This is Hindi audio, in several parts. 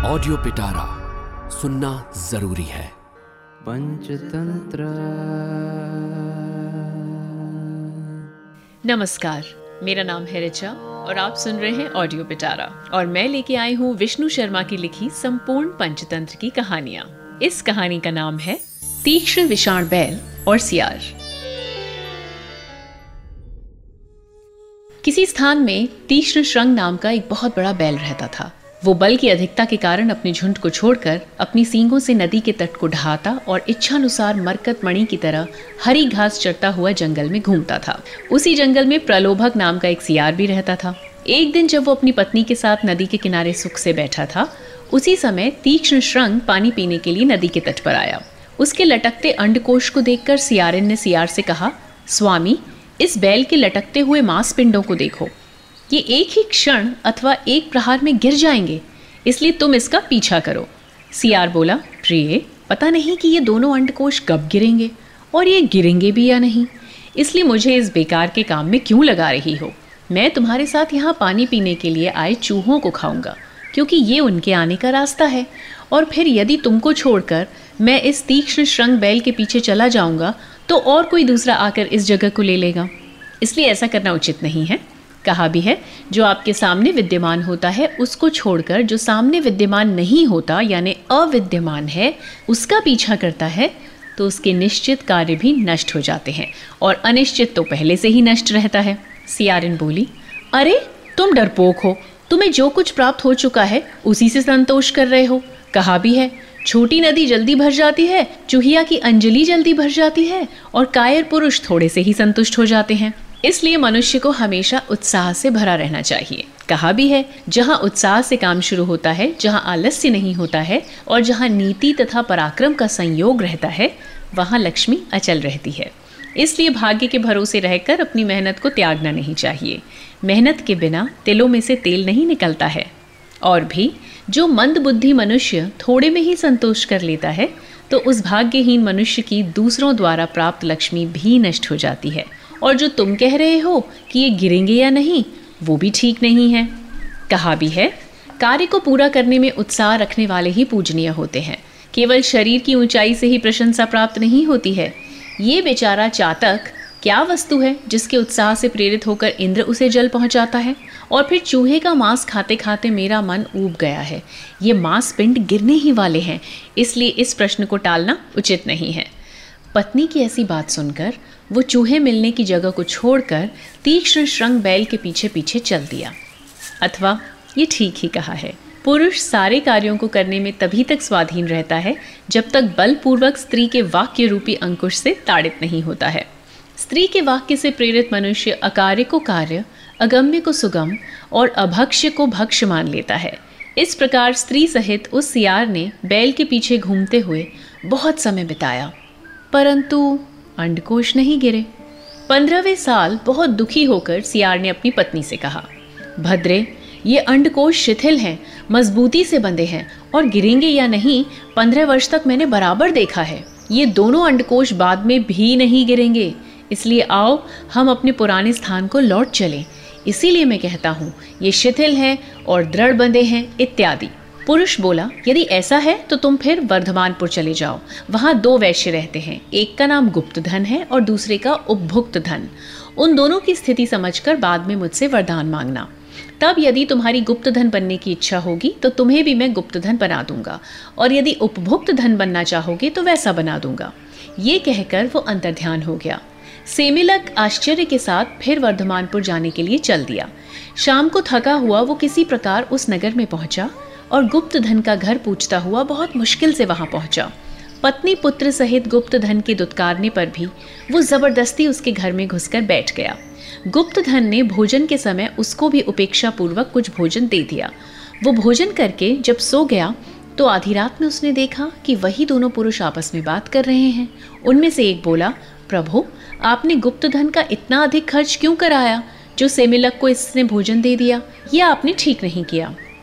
ऑडियो पिटारा सुनना जरूरी है। पंचतंत्र। नमस्कार, मेरा नाम है ऋचा और आप सुन रहे हैं ऑडियो पिटारा और मैं लेके आई हूँ विष्णु शर्मा की लिखी संपूर्ण पंचतंत्र की कहानियां। इस कहानी का नाम है तीक्ष्ण विषाण बैल और सियार। किसी स्थान में तीक्ष्ण श्रृंग नाम का एक बहुत बड़ा बैल रहता था। वो बल की अधिकता के कारण अपने झुंड को छोड़कर अपनी सींगों से नदी के तट को ढहाता और इच्छानुसार मरकत मणि की तरह हरी घास चरता हुआ जंगल में घूमता था। उसी जंगल में प्रलोभक नाम का एक सियार भी रहता था। एक दिन जब वो अपनी पत्नी के साथ नदी के किनारे सुख से बैठा था, उसी समय तीक्ष्ण श्रृंग पानी पीने के लिए नदी के तट पर आया। उसके लटकते अंडकोश को देखकर सियारिन ने सियार से कहा, स्वामी, इस बैल के लटकते हुए मांसपिंडों को देखो। ये एक ही क्षण अथवा एक प्रहार में गिर जाएंगे, इसलिए तुम इसका पीछा करो। सियार बोला, प्रिय, पता नहीं कि ये दोनों अंडकोश कब गिरेंगे और ये गिरेंगे भी या नहीं, इसलिए मुझे इस बेकार के काम में क्यों लगा रही हो। मैं तुम्हारे साथ यहाँ पानी पीने के लिए आए चूहों को खाऊंगा, क्योंकि ये उनके आने का रास्ता है। और फिर यदि तुमको छोड़कर मैं इस तीक्ष्ण श्रृंग बैल के पीछे चला जाऊंगा तो और कोई दूसरा आकर इस जगह को ले लेगा, इसलिए ऐसा करना उचित नहीं है। कहा भी है, जो आपके सामने विद्यमान होता है उसको छोड़कर जो सामने विद्यमान नहीं होता यानी अविद्यमान है उसका पीछा करता है तो उसके निश्चित कार्य भी नष्ट हो जाते हैं और अनिश्चित तो पहले से ही नष्ट रहता है। सियारिन बोली, अरे तुम डरपोक हो, तुम्हें जो कुछ प्राप्त हो चुका है उसी से संतोष कर रहे हो। कहा भी है, छोटी नदी जल्दी भर जाती है, चूहिया की अंजलि जल्दी भर जाती है और कायर पुरुष थोड़े से ही संतुष्ट हो जाते हैं। इसलिए मनुष्य को हमेशा उत्साह से भरा रहना चाहिए। कहा भी है, जहाँ उत्साह से काम शुरू होता है, जहाँ आलस्य नहीं होता है और जहाँ नीति तथा पराक्रम का संयोग रहता है, वहाँ लक्ष्मी अचल रहती है। इसलिए भाग्य के भरोसे रहकर अपनी मेहनत को त्यागना नहीं चाहिए। मेहनत के बिना तिलों में से तेल नहीं निकलता है। और भी जो मंद बुद्धि मनुष्य थोड़े में ही संतोष कर लेता है तो उस भाग्यहीन मनुष्य की दूसरों द्वारा प्राप्त लक्ष्मी भी नष्ट हो जाती है। और जो तुम कह रहे हो कि ये गिरेंगे या नहीं, वो भी ठीक नहीं है। कहा भी है, कार्य को पूरा करने में उत्साह रखने वाले ही पूजनीय होते हैं। केवल शरीर की ऊंचाई से ही प्रशंसा प्राप्त नहीं होती है। ये बेचारा चातक क्या वस्तु है जिसके उत्साह से प्रेरित होकर इंद्र उसे जल पहुंचाता है। और फिर चूहे का मांस खाते खाते मेरा मन ऊब गया है। ये मांस पिंड गिरने ही वाले हैं, इसलिए इस प्रश्न को टालना उचित नहीं है। पत्नी की ऐसी बात सुनकर वो चूहे मिलने की जगह को छोड़कर तीक्ष्ण श्रृंग बैल के पीछे पीछे चल दिया। अथवा ये ठीक ही कहा है, पुरुष सारे कार्यों को करने में तभी तक स्वाधीन रहता है जब तक बलपूर्वक स्त्री के वाक्य रूपी अंकुश से ताड़ित नहीं होता है। स्त्री के वाक्य से प्रेरित मनुष्य अकार्य को कार्य, अगम्य को सुगम और अभक्ष्य को भक्ष्य मान लेता है। इस प्रकार स्त्री सहित उस सियार ने बैल के पीछे घूमते हुए बहुत समय बिताया, परंतु अंडकोश नहीं गिरे। 15वें साल बहुत दुखी होकर सियार ने अपनी पत्नी से कहा, भद्रे, ये अंडकोश शिथिल हैं, मजबूती से बंधे हैं और गिरेंगे या नहीं 15 वर्ष तक मैंने बराबर देखा है। ये दोनों अंडकोश बाद में भी नहीं गिरेंगे, इसलिए आओ हम अपने पुराने स्थान को लौट चलें। इसीलिए मैं कहता हूँ ये शिथिल हैं और दृढ़ बंधे हैं इत्यादि। पुरुष बोला, यदि ऐसा है तो तुम फिर वर्धमानपुर चले जाओ। वहाँ 2 वैश्य रहते हैं, एक का नाम गुप्त धन है और दूसरे का उपभुक्त धन। उन दोनों की स्थिति समझकर बाद में मुझसे वरदान मांगना। तब यदि तुम्हारी गुप्त धन बनने की इच्छा होगी तो तुम्हें भी मैं गुप्त धन बना दूंगा, और यदि उपभुक्त धन बनना चाहोगे तो वैसा बना दूंगा। ये कहकर वो अंतर्ध्यान हो गया। सेमिलक आश्चर्य के साथ फिर वर्धमानपुर जाने के लिए चल दिया। शाम को थका हुआ वो किसी प्रकार उस नगर में पहुंचा और गुप्त धन का घर पूछता हुआ बहुत मुश्किल से वहां पहुंचा। पत्नी पुत्र सहित गुप्त धन के दुत्कारने पर भी वो जबरदस्ती उसके घर में घुसकर बैठ गया। गुप्त धन ने भोजन के समय उसको भी उपेक्षा पूर्वक कुछ भोजन दे दिया। वो भोजन करके जब सो गया तो आधी रात में उसने देखा कि वही दोनों पुरुष आपस में बात कर रहे हैं। उनमें से एक बोला, प्रभु, आपने गुप्त धन का इतना अधिक खर्च क्यों कराया जो सेमिलक को इसने भोजन दे दिया? यह आपने ठीक नहीं किया।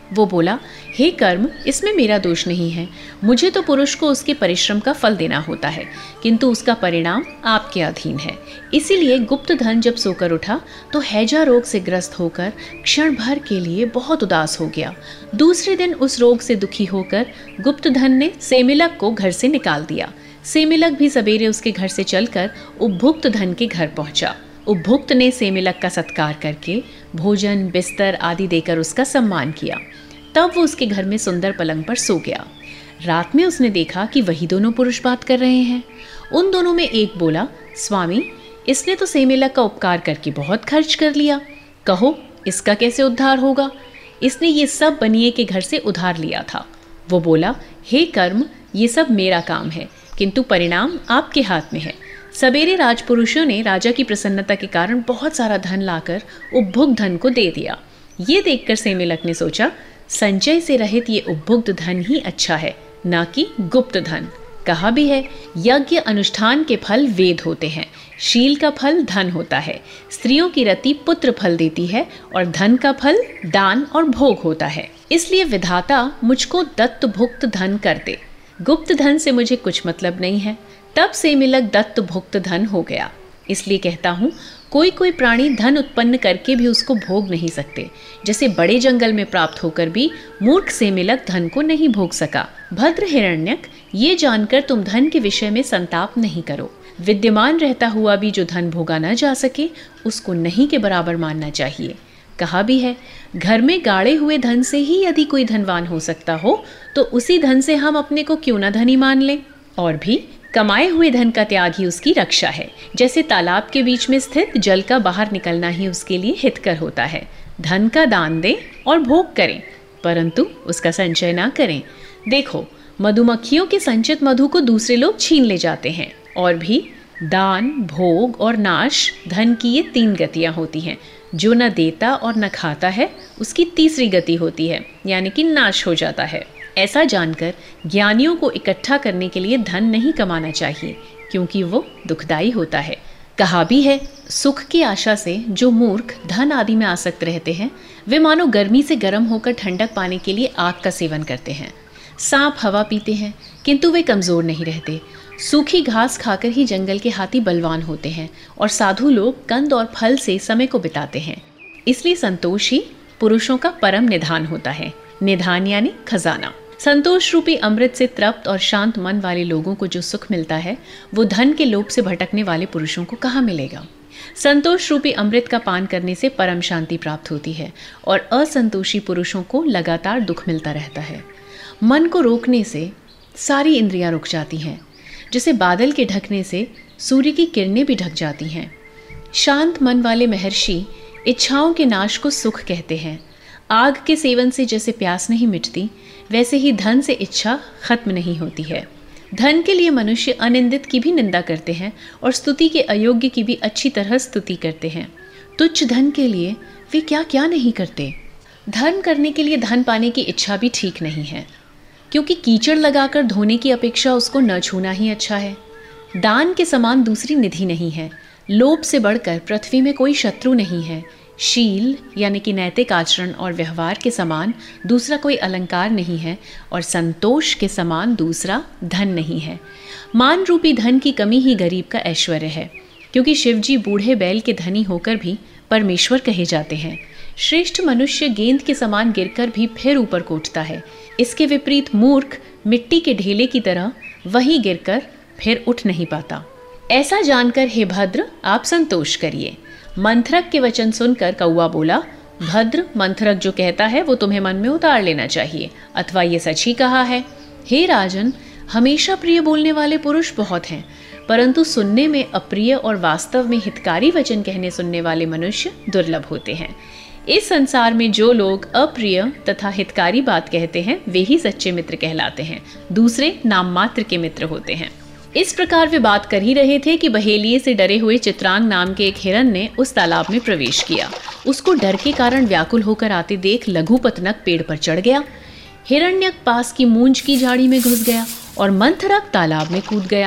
वो बोला, हे कर्म, इसमें मेरा दोष नहीं है। मुझे तो पुरुष को उसके परिश्रम का फल देना होता है, किंतु उसका परिणाम आपके अधीन है। इसीलिए गुप्त धन जब सोकर उठा तो हैजा रोग से ग्रस्त होकर क्षण भर के लिए बहुत उदास हो गया। दूसरे दिन उस रोग से दुखी होकर गुप्त धन ने सेमिलक को घर से निकाल दिया। सेमिलक भी सवेरे उसके घर से चलकर उपभुक्त धन के घर पहुंचा। उपभुक्त ने सेमिलक का सत्कार करके भोजन, बिस्तर आदि देकर उसका सम्मान किया। तब वो उसके घर में सुंदर पलंग पर सो गया। रात में उसने देखा कि वही दोनों पुरुष बात कर रहे हैं। उन दोनों में एक बोला, स्वामी, इसने तो सेमिलक का उपकार करके बहुत खर्च कर लिया, कहो इसका कैसे उद्धार होगा? इसने ये सब बनिए के घर से उधार लिया था। वो बोला, हे कर्म, ये सब मेरा काम है, किंतु परिणाम आपके हाथ में है। सवेरे राजपुरुषों ने राजा की प्रसन्नता के कारण बहुत सारा धन लाकर उपभुक्त धन को दे दिया। ये देखकर सेमिलक ने सोचा, संचय से रहित ये उपभुक्त धन ही अच्छा है, ना कि गुप्त धन। कहा भी है, यज्ञ अनुष्ठान के फल वेद होते हैं, शील का फल धन होता है, स्त्रियों की रति पुत्र फल देती है और धन का फल दान और भोग होता है। इसलिए विधाता मुझको दत्त भुक्त धन कर दे, गुप्त धन से मुझे कुछ मतलब नहीं है। तब सेमिलक दत्त भुक्त धन हो गया। इसलिए कहता हूँ, कोई कोई प्राणी धन उत्पन्न करके भी उसको भोग नहीं सकते। जैसे बड़े जंगल में प्राप्त होकर भी मूर्ख सेमिलक धन को नहीं भोग सका। भद्र हिरण्यक, ये जानकर तुम धन के विषय में संताप नहीं करो। विद्यमान रहता हुआ भी जो धन भोगा न जा सके, उसको नहीं के बराबर मानना चाहिए। कहा भी है, घर में गाड़े हुए धन से ही यदि कोई धनवान हो सकता हो, तो उसी धन से हम अपने को क्यों न धनी मान लें। और भी कमाए हुए धन का त्याग ही उसकी रक्षा है। जैसे तालाब के बीच में स्थित जल का बाहर निकलना ही उसके लिए हितकर होता है। धन का दान दें और भोग करें, परंतु उसका संचय ना करें। देखो, मधुमक्खियों के संचित मधु को दूसरे लोग छीन ले जाते हैं। और भी दान, भोग और नाश, धन की ये 3 गतियां होती हैं। जो न देता और न खाता है, उसकी तीसरी गति होती है, यानी कि नाश हो जाता है। ऐसा जानकर ज्ञानियों को इकट्ठा करने के लिए धन नहीं कमाना चाहिए, क्योंकि वो दुखदायी होता है। कहा भी है, सुख की आशा से जो मूर्ख धन आदि में आसक्त रहते हैं, वे मानो गर्मी से गर्म होकर ठंडक पाने के लिए आग का सेवन करते हैं। सांप हवा पीते हैं, किंतु वे कमज़ोर नहीं रहते। सूखी घास खाकर ही जंगल के हाथी बलवान होते हैं, और साधु लोग कंद और फल से समय को बिताते हैं। इसलिए संतोष ही पुरुषों का परम निधान होता है। निधान यानी खजाना। संतोष रूपी अमृत से तृप्त और शांत मन वाले लोगों को जो सुख मिलता है, वो धन के लोभ से भटकने वाले पुरुषों को कहाँ मिलेगा। संतोष रूपी अमृत का पान करने से परम शांति प्राप्त होती है, और असंतोषी पुरुषों को लगातार दुख मिलता रहता है। मन को रोकने से सारी इंद्रियां रुक जाती हैं। जैसे बादल के ढकने से सूर्य की किरणें भी ढक जाती हैं। शांत मन वाले महर्षि इच्छाओं के नाश को सुख कहते हैं। आग के सेवन से जैसे प्यास नहीं मिटती, वैसे ही धन से इच्छा खत्म नहीं होती है। धन के लिए मनुष्य अनिंदित की भी निंदा करते हैं और स्तुति के अयोग्य की भी अच्छी तरह स्तुति करते हैं। तुच्छ धन के लिए वे क्या क्या नहीं करते। धर्म करने के लिए धन पाने की इच्छा भी ठीक नहीं है, क्योंकि कीचड़ लगाकर धोने की अपेक्षा उसको न छूना ही अच्छा है। दान के समान दूसरी निधि नहीं है। लोभ से बढ़कर पृथ्वी में कोई शत्रु नहीं है। शील यानी कि नैतिक आचरण और व्यवहार के समान दूसरा कोई अलंकार नहीं है, और संतोष के समान दूसरा धन नहीं है। मान रूपी धन की कमी ही गरीब का ऐश्वर्य है, क्योंकि शिवजी बूढ़े बैल के धनी होकर भी परमेश्वर कहे जाते हैं। श्रेष्ठ मनुष्य गेंद के समान गिरकर भी फिर ऊपर को उठता है। इसके विपरीत मूर्ख मिट्टी के ढेले की तरह वहीं गिरकर फिर उठ नहीं पाता। ऐसा जानकर हे भद्र, आप संतोष करिए। मंथरक के वचन सुनकर कौआ बोला, भद्र, मंथरक जो कहता है वो तुम्हें मन में उतार लेना चाहिए, अथवा ये सच ही कहा है। हे राजन, हमेशा प्रिय बोलने वाले पुरुष बहुत हैं, परंतु सुनने में अप्रिय और वास्तव में हितकारी वचन कहने सुनने वाले मनुष्य दुर्लभ होते हैं। इस संसार में जो लोग अप्रिय तथा हितकारी बात कहते हैं, वे ही सच्चे मित्र कहलाते हैं। दूसरे नाम मात्र के मित्र होते हैं। इस प्रकार वे बात कर ही रहे थे कि बहेलिये से डरे हुए चित्रांग नाम के एक हिरन ने उस तालाब में प्रवेश किया। उसको डर के कारण व्याकुल होकर आते देख लघुपतनक पेड़ पर चढ़ गया। हिरण्यक पास की मूंज की झाड़ी में घुस गया और मंथरक तालाब में कूद गया।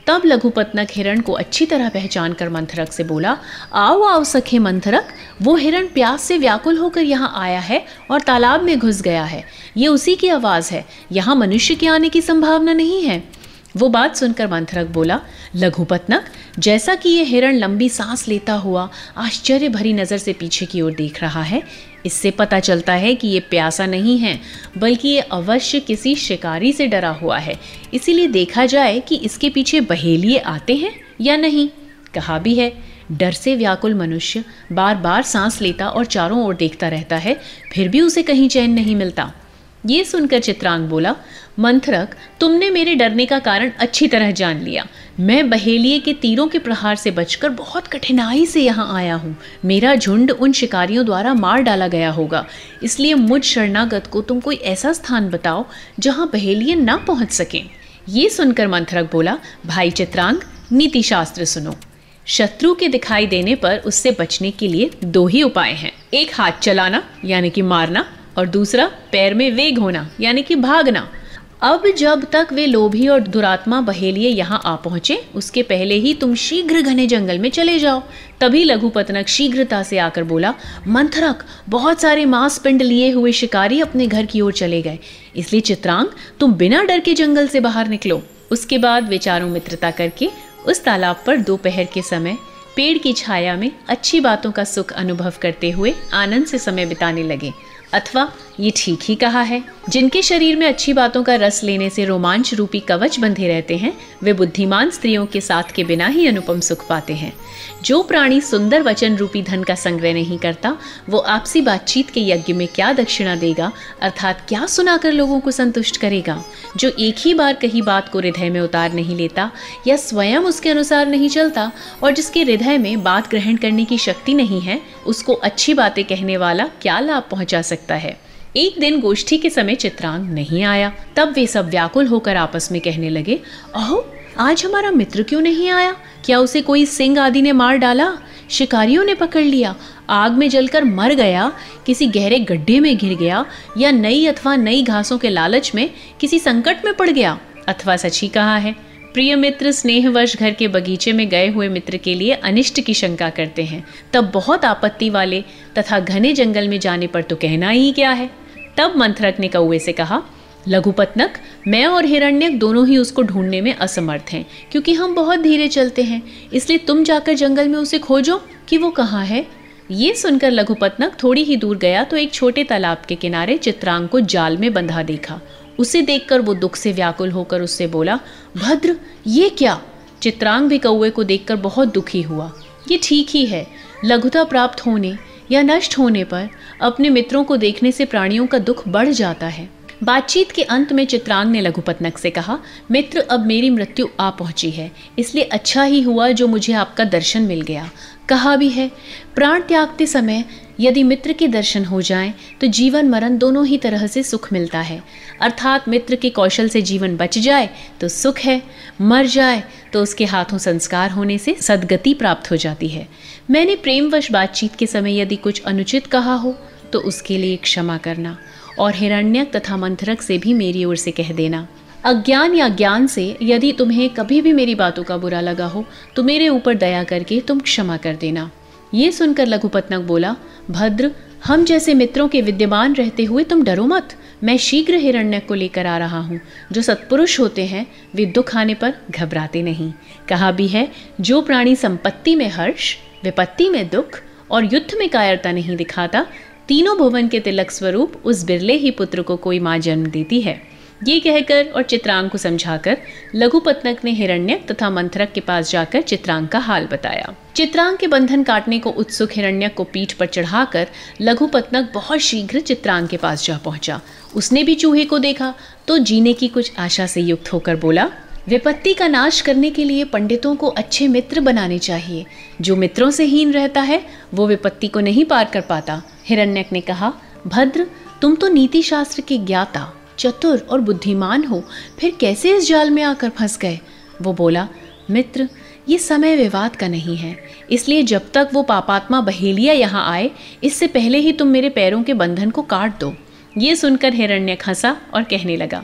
तब लघुपतनक हिरण को अच्छी तरह पहचान कर मंथरक से बोला, आओ आओ सखे मंथरक, वो हिरण प्यास से व्याकुल होकर यहाँ आया है और तालाब में घुस गया है। ये उसी की आवाज़ है, यहाँ मनुष्य के आने की संभावना नहीं है। वो बात सुनकर मंथरक बोला, लघुपतनक, जैसा कि ये हिरण लंबी सांस लेता हुआ आश्चर्य भरी नज़र से पीछे की ओर देख रहा है, इससे पता चलता है कि ये प्यासा नहीं है, बल्कि ये अवश्य किसी शिकारी से डरा हुआ है। इसीलिए देखा जाए कि इसके पीछे बहेलिए आते हैं या नहीं। कहा भी है, डर से व्याकुल मनुष्य बार बार सांस लेता और चारों ओर देखता रहता है, फिर भी उसे कहीं चैन नहीं मिलता। ये सुनकर चित्रांग बोला, मंथरक, तुमने मेरे डरने का कारण अच्छी तरह जान लिया। मैं बहेलिए के तीरों के प्रहार से बचकर बहुत कठिनाई से यहाँ आया हूँ। मेरा झुंड उन शिकारियों द्वारा मार डाला गया होगा, इसलिए मुझ शरणागत को तुम कोई ऐसा स्थान बताओ जहाँ बहेलिए ना पहुँच सकें। ये सुनकर मंथरक बोला, भाई चित्रांग, नीति शास्त्र सुनो। शत्रु के दिखाई देने पर उससे बचने के लिए दो ही उपाय हैं, एक हाथ चलाना यानी कि मारना, और दूसरा पैर में वेग होना यानी कि भागना। अब जब तक वे लोभी और दुरात्मा बहेलिए यहाँ आ पहुँचे, उसके पहले ही तुम शीघ्र घने जंगल में चले जाओ। तभी लघुपतनक शीघ्रता से आकर बोला, मंथरक, बहुत सारे मांस पिंड लिए हुए शिकारी अपने घर की ओर चले गए, इसलिए चित्रांग, तुम बिना डर के जंगल से बाहर निकलो। उसके बाद वे चारों मित्रता करके उस तालाब पर दोपहर के समय पेड़ की छाया में अच्छी बातों का सुख अनुभव करते हुए आनंद से समय बिताने लगे। अथवा ये ठीक ही कहा है, जिनके शरीर में अच्छी बातों का रस लेने से रोमांच रूपी कवच बंधे रहते हैं, वे बुद्धिमान स्त्रियों के साथ के बिना ही अनुपम सुख पाते हैं। जो प्राणी सुंदर वचन रूपी धन का संग्रह नहीं करता, वो आपसी बातचीत के यज्ञ में क्या दक्षिणा देगा, अर्थात क्या सुनाकर लोगों को संतुष्ट करेगा। जो एक ही बार कही बात को हृदय में उतार नहीं लेता या स्वयं उसके अनुसार नहीं चलता, और जिसके हृदय में बात ग्रहण करने की शक्ति नहीं है, उसको अच्छी बातें कहने वाला क्या लाभ पहुंचा सकता है। एक दिन गोष्ठी के समय चित्रांग नहीं आया। तब वे सब व्याकुल होकर आपस में कहने लगे, अहो, आज हमारा मित्र क्यों नहीं आया? क्या उसे कोई सिंह आदि ने मार डाला? शिकारियों ने पकड़ लिया? आग में जलकर मर गया? किसी गहरे गड्ढे में घिर गया? या नई घासों के लालच में किसी संकट में पड़ गया? अथवा सच ही कहा है, प्रिय मित्र स्नेहवश घर के बगीचे में गए हुए मित्र के लिए अनिष्ट की शंका करते हैं, तब बहुत आपत्ति वाले तथा घने जंगल में जाने पर तो कहना ही क्या है। तब मंथरक ने कौवे से कहा, लघुपतनक, मैं और हिरण्यक दोनों ही उसको ढूंढने में असमर्थ हैं, क्योंकि हम बहुत धीरे चलते हैं, इसलिए तुम जाकर जंगल में उसे खोजो कि वो कहाँ है। ये सुनकर लघुपतनक थोड़ी ही दूर गया तो एक छोटे तालाब के किनारे चित्रांग को जाल में बंधा देखा। उसे देखकर वो दुख से व्याकुल होकर उससे बोला, भद्र, ये क्या? चित्रांग भी कौवे को देखकर बहुत दुखी हुआ। ये ठीक ही है, लघुता प्राप्त होने या नष्ट होने पर अपने मित्रों को देखने से प्राणियों का दुख बढ़ जाता है। बातचीत के अंत में चित्रांग ने लघुपतनक से कहा, मित्र, अब मेरी मृत्यु आ पहुंची है, इसलिए अच्छा ही हुआ जो मुझे आपका दर्शन मिल गया। कहा भी है, प्राण त्यागते समय यदि मित्र के दर्शन हो जाएं तो जीवन मरण दोनों ही तरह से सुख मिलता है। अर्थात मित्र के कौशल से जीवन बच जाए तो सुख है, मर जाए तो उसके हाथों संस्कार होने से सद्गति प्राप्त हो जाती है। मैंने प्रेमवश बातचीत के समय यदि कुछ अनुचित कहा हो तो उसके लिए क्षमा करना, और हिरण्यक तथा मंथरक से भी मेरी ओर से कह देना। अज्ञान या ज्ञान से यदि तुम्हें कभी भी मेरी बातों का बुरा लगा हो तो मेरे ऊपर दया करके तुम क्षमा कर देना। ये सुनकर लघुपतनक बोला, भद्र, हम जैसे मित्रों के विद्यमान रहते हुए तुम डरो मत। मैं शीघ्र हिरण्यक को लेकर आ रहा हूँ। जो सत्पुरुष होते हैं वे दुख आने पर घबराते नहीं। कहा भी है, जो प्राणी संपत्ति में हर्ष, विपत्ति में दुख और युद्ध में कायरता नहीं दिखाता, तीनों भुवन के तिलक स्वरूप उस बिरले ही पुत्र को कोई माँ जन्म देती है। ये कहकर और चित्रांग को समझाकर लघुपतनक ने हिरण्यक तथा मंथरक के पास जाकर चित्रांग का हाल बताया। चित्रांग के बंधन काटने को उत्सुक हिरण्यक को पीठ पर चढ़ाकर लघुपतनक बहुत शीघ्र चित्रांग के पास जा पहुंचा। उसने भी चूहे को देखा तो जीने की कुछ आशा से युक्त होकर बोला, विपत्ति का नाश करने के लिए पंडितों को अच्छे मित्र बनाने चाहिए। जो मित्रों से हीन रहता है वो विपत्ति को नहीं पार कर पाता। हिरण्यक ने कहा, भद्र, तुम तो नीति शास्त्र के ज्ञाता, चतुर और बुद्धिमान हो, फिर कैसे इस जाल में आकर फंस गए? वो बोला, मित्र, ये समय विवाद का नहीं है, इसलिए जब तक वो पापात्मा बहेलिया यहाँ आए, इससे पहले ही तुम मेरे पैरों के बंधन को काट दो। ये सुनकर हिरण्यक हंसा और कहने लगा,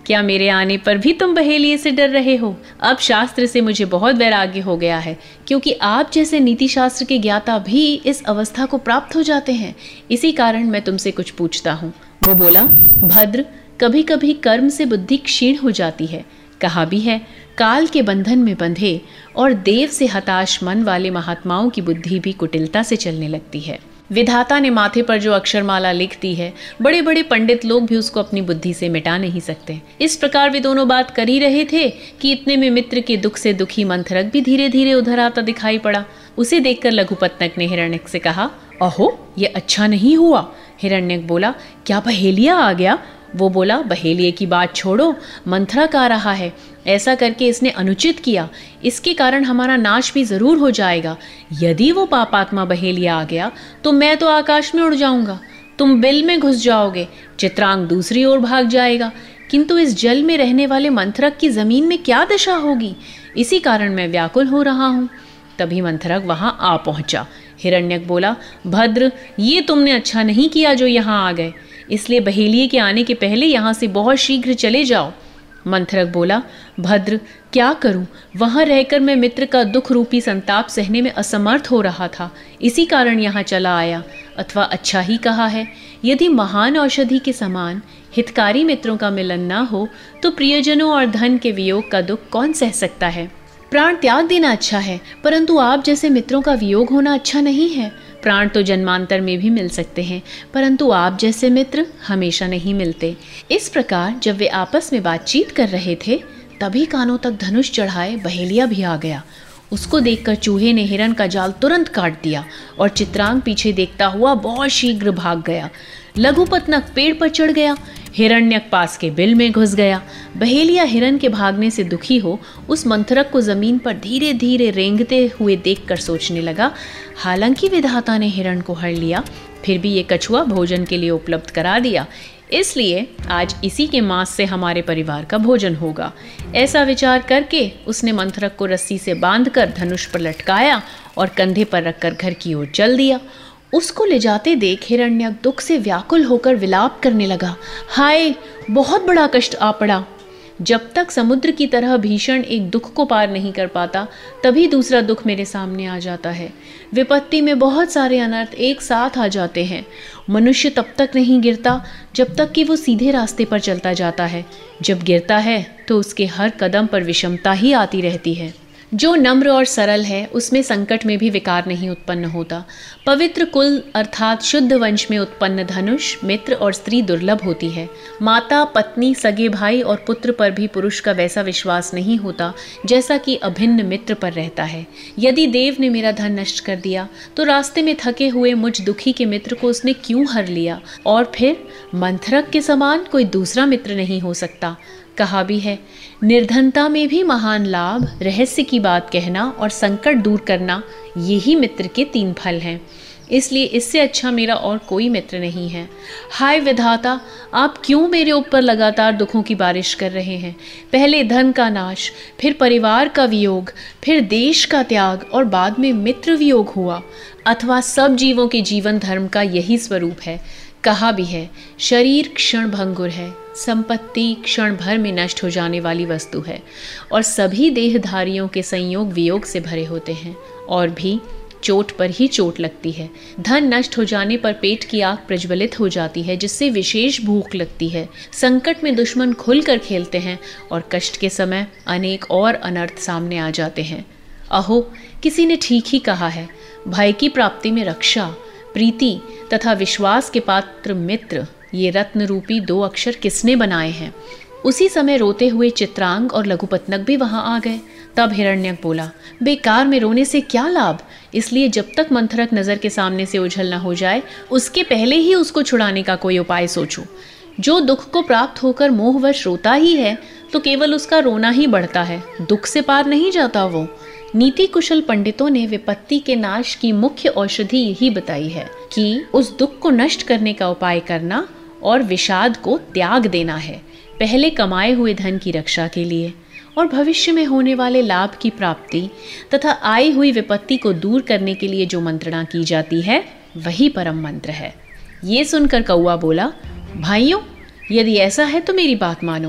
क्या मेरे आने पर भी तुम बहेलिये से डर रहे हो? अब शास्त्र से मुझे बहुत वैराग्य हो गया है, क्योंकि आप जैसे नीति शास्त्र के ज्ञाता भी इस अवस्था को प्राप्त हो जाते हैं। इसी कारण मैं तुमसे कुछ पूछता हूँ। वो बोला, भद्र, कभी कभी कर्म से बुद्धि क्षीण हो जाती है। कहा भी है, काल के बंधन में बंधे और देव से हताश मन वाले महात्माओं की बुद्धि भी कुटिलता से चलने लगती है। विधाता ने माथे पर जो अक्षरमाला लिख दी है, बड़े बड़े पंडित लोग भी उसको अपनी बुद्धि से मिटा नहीं सकते। इस प्रकार वे दोनों बात कर ही रहे थे कि इतने में मित्र के दुख से दुखी मंथरक भी धीरे धीरे उधर आता दिखाई पड़ा। उसे देखकर लघुपत्नक ने हिरण्यक से कहा, अहो, ये अच्छा नहीं हुआ। हिरण्यक बोला, क्या बहेलिया आ गया? वो बोला, बहेलिये की बात छोड़ो, मंथरक आ रहा है। ऐसा करके इसने अनुचित किया, इसके कारण हमारा नाश भी जरूर हो जाएगा। यदि वो पापात्मा बहेलिया आ गया तो मैं तो आकाश में उड़ जाऊंगा, तुम बिल में घुस जाओगे, चित्रांग दूसरी ओर भाग जाएगा, किंतु इस जल में रहने वाले मंथरक की जमीन में क्या दशा होगी? इसी कारण मैं व्याकुल हो रहा हूँ। तभी मंथरक वहां आ पहुंचा। हिरण्यक बोला, भद्र, ये तुमने अच्छा नहीं किया जो यहाँ आ गए, इसलिए बहेलिये के आने के पहले यहाँ से बहुत शीघ्र चले जाओ। मंथरक बोला, भद्र, क्या करूं? वहां रहकर मैं मित्र का दुख रूपी संताप सहने में असमर्थ हो रहा था, इसी कारण यहाँ चला आया। अथवा अच्छा ही कहा है, यदि महान औषधि के समान हितकारी मित्रों का मिलन ना हो तो प्रियजनों और धन के वियोग का दुख कौन सह सकता है? प्राण त्याग देना अच्छा है, परंतु आप जैसे मित्रों का वियोग होना अच्छा नहीं है। प्राण तो जन्मांतर में भी मिल सकते हैं, परंतु आप जैसे मित्र हमेशा नहीं मिलते। इस प्रकार जब वे आपस में बातचीत कर रहे थे, तभी कानों तक धनुष चढ़ाए बहेलिया भी आ गया। उसको देखकर चूहे ने हिरन का जाल तुरंत काट दिया और चित्रांग पीछे देखता हुआ बहुत शीघ्र भाग गया। लघुपत्नक पेड़ पर चढ़ गया, हिरण्यक पास के बिल में घुस गया। बहेलिया हिरन के भागने से दुखी हो उस मंथरक को जमीन पर धीरे धीरे रेंगते हुए देखकर सोचने लगा, हालांकि विधाता ने हिरण को हर लिया, फिर भी ये कछुआ भोजन के लिए उपलब्ध करा दिया, इसलिए आज इसी के मांस से हमारे परिवार का भोजन होगा। ऐसा विचार करके उसने मंथरक को रस्सी से बांधकर धनुष पर लटकाया और कंधे पर रखकर घर की ओर चल दिया। उसको ले जाते देख हिरण्यक दुख से व्याकुल होकर विलाप करने लगा, हाय, बहुत बड़ा कष्ट आ पड़ा। जब तक समुद्र की तरह भीषण एक दुख को पार नहीं कर पाता, तभी दूसरा दुख मेरे सामने आ जाता है। विपत्ति में बहुत सारे अनर्थ एक साथ आ जाते हैं। मनुष्य तब तक नहीं गिरता जब तक कि वो सीधे रास्ते पर चलता जाता है। जब गिरता है तो उसके हर कदम पर विषमता ही आती रहती है। जो नम्र और सरल है उसमें संकट में भी विकार नहीं उत्पन्न होता। पवित्र कुल अर्थात शुद्ध वंश में उत्पन्न धनुष, मित्र और स्त्री दुर्लभ होती है। माता, पत्नी, सगे भाई और पुत्र पर भी पुरुष का वैसा विश्वास नहीं होता जैसा कि अभिन्न मित्र पर रहता है। यदि देव ने मेरा धन नष्ट कर दिया तो रास्ते में थके हुए मुझ दुखी के मित्र को उसने क्यों हर लिया? और फिर मंथरक के समान कोई दूसरा मित्र नहीं हो सकता। कहा भी है, निर्धनता में भी महान लाभ, रहस्य की बात कहना और संकट दूर करना, यही मित्र के 3 फल हैं। इसलिए इससे अच्छा मेरा और कोई मित्र नहीं है। हाय विधाता, आप क्यों मेरे ऊपर लगातार दुखों की बारिश कर रहे हैं? पहले धन का नाश, फिर परिवार का वियोग, फिर देश का त्याग और बाद में मित्र वियोग हुआ। अथवा सब जीवों के जीवन धर्म का यही स्वरूप है। कहा भी है, शरीर क्षण भंगुर है, संपत्ति क्षण भर में नष्ट हो जाने वाली वस्तु है और सभी देहधारियों के संयोग वियोग से भरे होते हैं और भी चोट पर ही चोट लगती है। धन नष्ट हो जाने पर पेट की आग प्रज्वलित हो जाती है जिससे विशेष भूख लगती है। संकट में दुश्मन खुलकर खेलते हैं और कष्ट के समय अनेक और अनर्थ सामने आ जाते हैं। अहो, किसी ने ठीक ही कहा है, भय की प्राप्ति में रक्षा, प्रीति तथा विश्वास के पात्र मित्र, ये रत्न रूपी 2 अक्षर किसने बनाए हैं? उसी समय रोते हुए चित्रांग और लघुपत्नक भी वहां आ गए। तब हिरण्यक बोला, बेकार में रोने से क्या लाभ? इसलिए जब तक मंथरक नजर के सामने से ओझल न हो जाए, उसके पहले ही उसको छुड़ाने का कोई उपाय सोचो। जो दुख को प्राप्त होकर मोहवश रोता ही है तो केवल उसका रोना ही बढ़ता है, दुख से पार नहीं जाता वो। नीति कुशल पंडितों ने विपत्ति के नाश की मुख्य औषधि यही बताई है कि उस दुख को नष्ट करने का उपाय करना और विषाद को त्याग देना है, पहले कमाए हुए धन की रक्षा के लिए और भविष्य में होने वाले लाभ की प्राप्ति तथा आई हुई विपत्ति को दूर करने के लिए जो मंत्रणा की जाती है वही परम मंत्र है। ये सुनकर कौआ बोला, भाइयों, यदि ऐसा है तो मेरी बात मानो।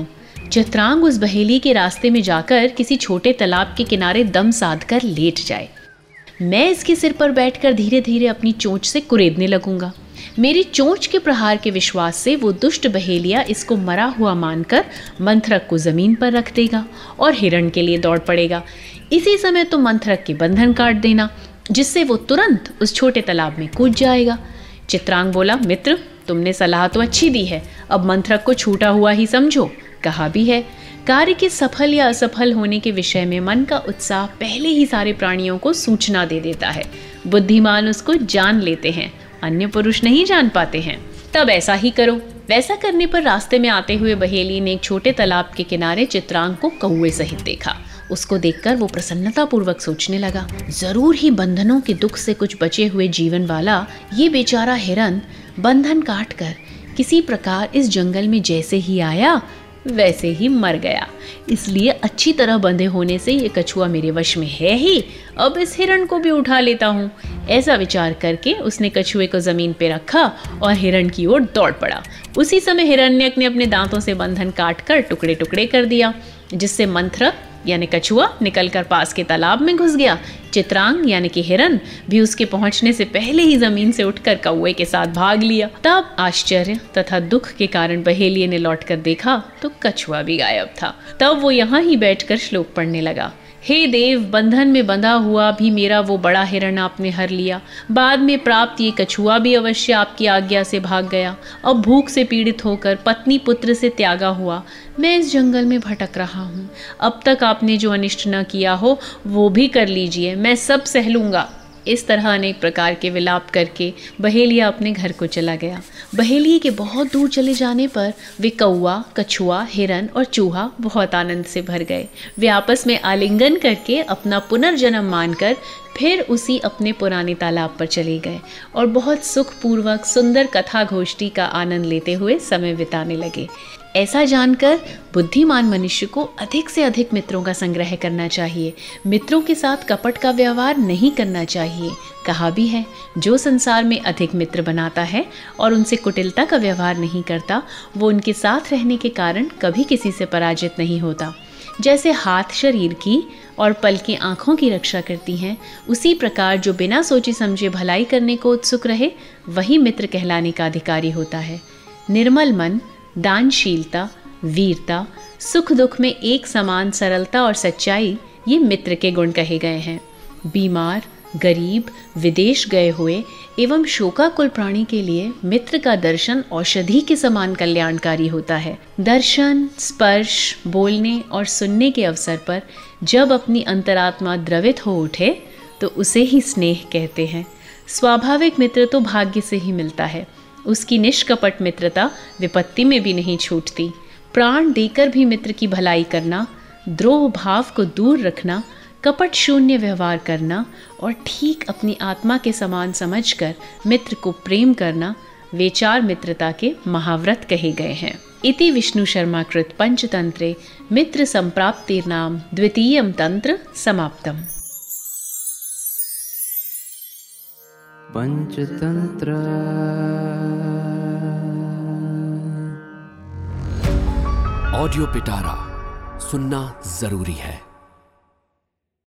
चित्रांग उस बहेली के रास्ते में जाकर किसी छोटे तालाब के किनारे दम साध कर लेट जाए। मैं इसके सिर पर बैठकर धीरे धीरे अपनी चोंच से कुरेदने लगूंगा। मेरी चोंच के प्रहार के विश्वास से वो दुष्ट बहेलिया इसको मरा हुआ मानकर मंथरक को जमीन पर रख देगा और हिरण के लिए दौड़ पड़ेगा। इसी समय तो मंथरक के बंधन काट देना, जिससे वो तुरंत उस छोटे तालाब में कूद जाएगा। चित्रांग बोला, मित्र, तुमने सलाह तो अच्छी दी है, अब मंथरक को छूटा हुआ ही समझो। कहा भी है, कार्य के सफल या असफल होने के विषय में मन का उत्साह पहले ही सारे प्राणियों को सूचना दे देता है। बुद्धिमान उसको जान लेते हैं, अन्य पुरुष नहीं जान पाते हैं। तब ऐसा ही करो। वैसा करने पर रास्ते में आते हुए बहेली ने एक छोटे तालाब के किनारे चित्रांग को कौवे सहित देखा। उसको देखकर वो प्रसन्नता पूर्वक सोचने लगा, जरूर ही बंधनों के दुख से कुछ बचे हुए जीवन वाला ये बेचारा हिरन बंधन काट कर किसी प्रकार इस जंगल में जैसे ही आया वैसे ही मर गया। इसलिए अच्छी तरह बंधे होने से ये कछुआ मेरे वश में है ही, अब इस हिरण को भी उठा लेता हूँ। ऐसा विचार करके उसने कछुए को जमीन पे रखा और हिरण की ओर दौड़ पड़ा। उसी समय हिरण्यक ने अपने दांतों से बंधन काट कर टुकड़े टुकड़े कर दिया, जिससे मंथरक यानी कछुआ निकलकर पास के तालाब में घुस गया। चित्रांग यानी कि हिरन भी उसके पहुंचने से पहले ही जमीन से उठकर कौवे के साथ भाग लिया। तब आश्चर्य तथा दुख के कारण बहेलिये ने लौटकर देखा तो कछुआ भी गायब था। तब वो यहाँ ही बैठकर श्लोक पढ़ने लगा। हे देव, बंधन में बंधा हुआ भी मेरा वो बड़ा हिरण आपने हर लिया। बाद में प्राप्त ये कछुआ भी अवश्य आपकी आज्ञा से भाग गया। अब भूख से पीड़ित होकर पत्नी पुत्र से त्यागा हुआ मैं इस जंगल में भटक रहा हूँ। अब तक आपने जो अनिष्ट न किया हो वो भी कर लीजिए, मैं सब सह लूँगा। इस तरह अनेक प्रकार के विलाप करके बहेलिया अपने घर को चला गया। बहेलिये के बहुत दूर चले जाने पर वे कौवा, कछुआ, हिरन और चूहा बहुत आनंद से भर गए। वे आपस में आलिंगन करके अपना पुनर्जन्म मानकर फिर उसी अपने पुराने तालाब पर चले गए और बहुत सुखपूर्वक सुंदर कथा गोष्ठी का आनंद लेते हुए समय बिताने लगे। ऐसा जानकर बुद्धिमान मनुष्य को अधिक से अधिक मित्रों का संग्रह करना चाहिए। मित्रों के साथ कपट का व्यवहार नहीं करना चाहिए। कहा भी है, जो संसार में अधिक मित्र बनाता है और उनसे कुटिलता का व्यवहार नहीं करता, वो उनके साथ रहने के कारण कभी किसी से पराजित नहीं होता। जैसे हाथ शरीर की और पलकें आँखों की रक्षा करती हैं, उसी प्रकार जो बिना सोचे समझे भलाई करने को उत्सुक रहे वही मित्र कहलाने का अधिकारी होता है। निर्मल मन, दानशीलता, वीरता, सुख दुख में एक समान सरलता और सच्चाई ये मित्र के गुण कहे गए हैं। बीमार, गरीब, विदेश गए हुए एवं शोकाकुल प्राणी के लिए मित्र का दर्शन औषधि के समान कल्याणकारी होता है। दर्शन, स्पर्श, बोलने और सुनने के अवसर पर जब अपनी अंतरात्मा द्रवित हो उठे तो उसे ही स्नेह कहते हैं। स्वाभाविक मित्र तो भाग्य से ही मिलता है। उसकी निष्कपट मित्रता विपत्ति में भी नहीं छूटती। प्राण देकर भी मित्र की भलाई करना, द्रोह भाव को दूर रखना, कपट शून्य व्यवहार करना और ठीक अपनी आत्मा के समान समझकर मित्र को प्रेम करना, वे चार मित्रता के महाव्रत कहे गए हैं। इति विष्णु शर्मा कृत पंचतंत्रे मित्र संप्राप्तिर्नाम द्वितीयम तंत्र समाप्तम। पंचतंत्र ऑडियो पिटारा सुनना जरूरी है।